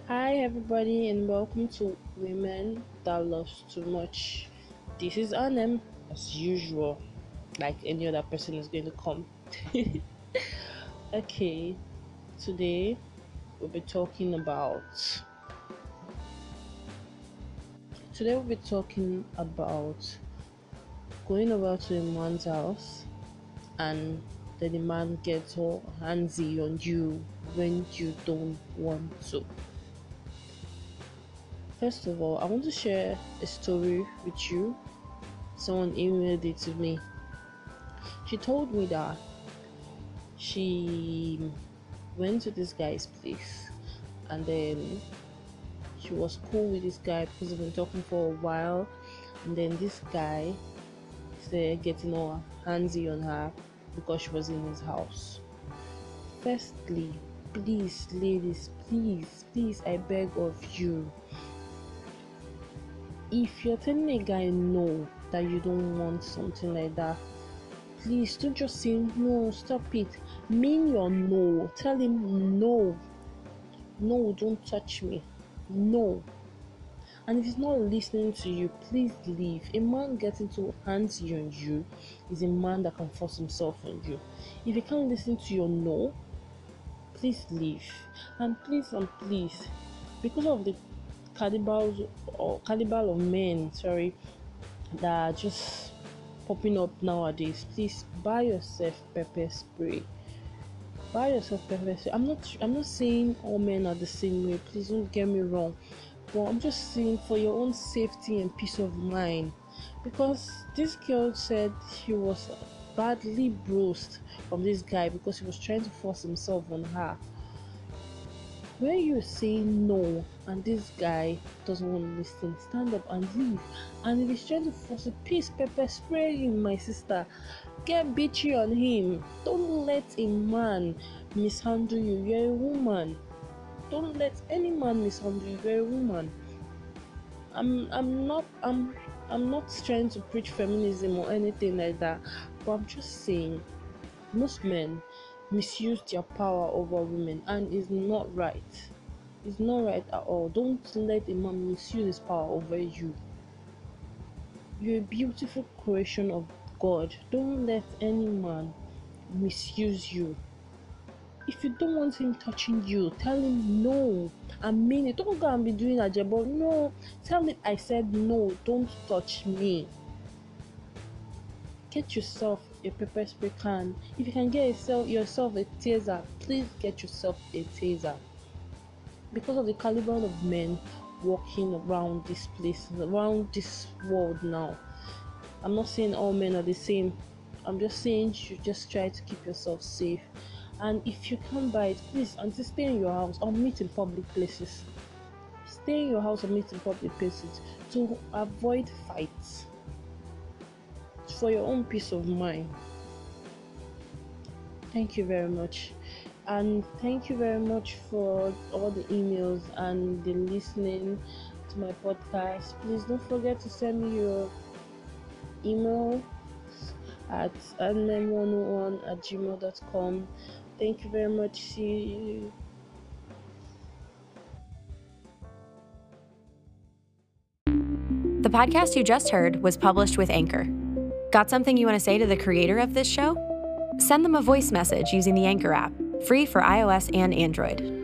Hi, everybody, and welcome to Women That Loves Too Much. This is Anem, as usual, like any other person is going to come. Okay, today we'll be talking about. Today we'll be talking about going over to a man's house and then the man gets all handsy on you when you don't want to. First of all, I want to share a story with you. Someone emailed it to me. She told me that she went to this guy's place and then she was cool with this guy because they've been talking for a while, and then this guy started getting all handsy on her because she was in his house. Firstly, please, ladies, please, I beg of you, if you're telling a guy no, that you don't want something like that, please don't just say no, stop it. Mean your no. Tell him no. No, don't touch me. No. And if he's not listening to you, please leave. A man getting too handsy on you is a man that can force himself on you. If he can't listen to your no, please leave. And please, because of the caliber of men, that are just popping up nowadays, please buy yourself pepper spray. I'm not saying all men are the same way, please don't get me wrong, but I'm just saying for your own safety and peace of mind, because this girl said she was badly bruised from this guy because he was trying to force himself on her. When you say no and this guy doesn't want to listen, stand up and leave. And if he's trying to force a peace, pepper spray him, my sister. Get bitchy on him. Don't let a man mishandle you. You're a woman. Don't let any man mishandle you. You're a woman. I'm not trying to preach feminism or anything like that, but I'm just saying most men misuse their power over women, and it's not right. It's not right at all. Don't let a man misuse his power over you. You're a beautiful creation of God. Don't let any man misuse you. If you don't want him touching you, tell him no. I mean it. Don't go and be doing a job. No, tell him I said no. Don't touch me. Get yourself a pepper spray can. If you can get yourself a taser, please get yourself a taser. Because of the caliber of men walking around this place, around this world now, I'm not saying all men are the same. I'm just saying you just try to keep yourself safe. And if you can't buy it, please, auntie, stay in your house or meet in public places. Stay in your house or meet in public places to avoid fights. For your own peace of mind. Thank you very much. And thank you very much for all the emails and the listening to my podcast. Please don't forget to send me your email at admin101@gmail.com. Thank you very much. See you. The podcast you just heard was published with Anchor. Got something you want to say to the creator of this show? Send them a voice message using the Anchor app, free for iOS and Android.